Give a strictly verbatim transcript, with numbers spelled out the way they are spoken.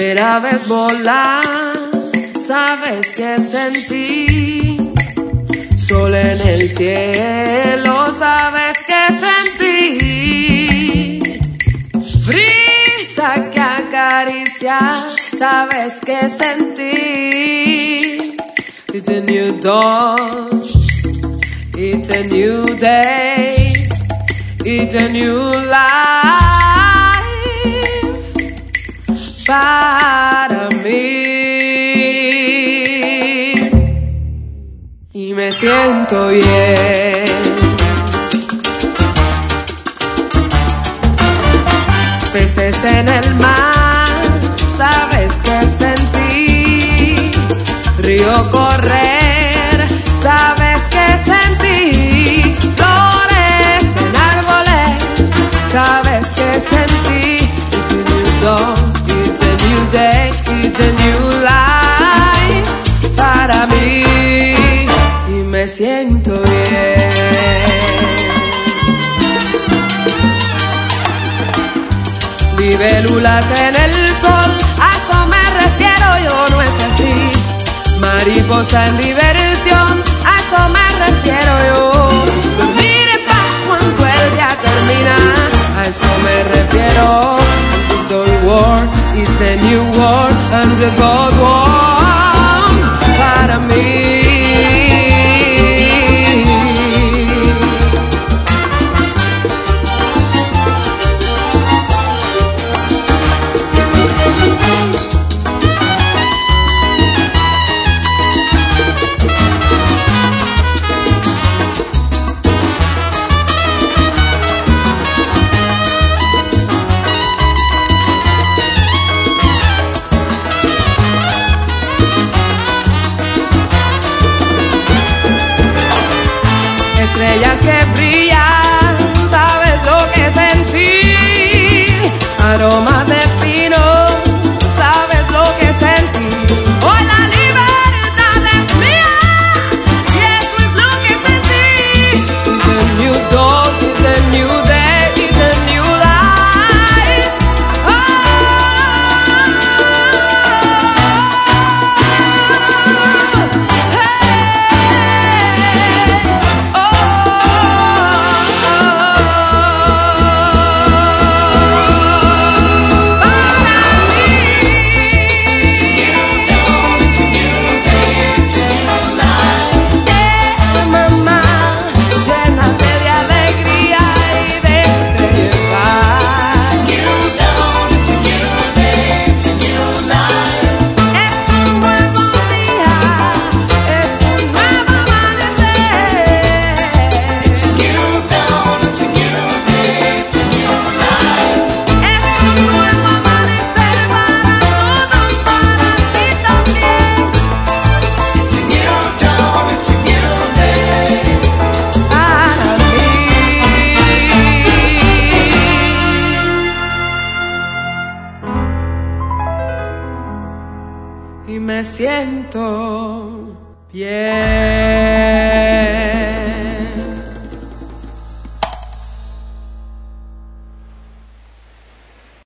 primera vez volar, sabes que sentí sol en el cielo, sabes que sentí brisa que acaricia, sabes que sentí. It's a new dawn, it's a new day, it's a new life para mí. Y me siento bien. Peces en el mar, sabes que sentí. Río correr, sabes que sentí. Flores en árboles, sabes que sentí. It's a new dawn, it's a new day, it's a new life para mí. Y me siento bien. Libélulas en el sol, a eso me refiero, yo no es así. Mariposa en diversión, a eso me refiero yo. Dormir en paz cuando el día termina, a eso me refiero. It's a war, it's a new war, and the both war para mí. Estrellas que brillan, sabes lo que sentí. Aroma de pino, sabes lo que sentí. Hoy la libertad es mía, y eso es lo que sentí. It's a new dawn, it's a new day, it's a new life. Oh, y me siento bien.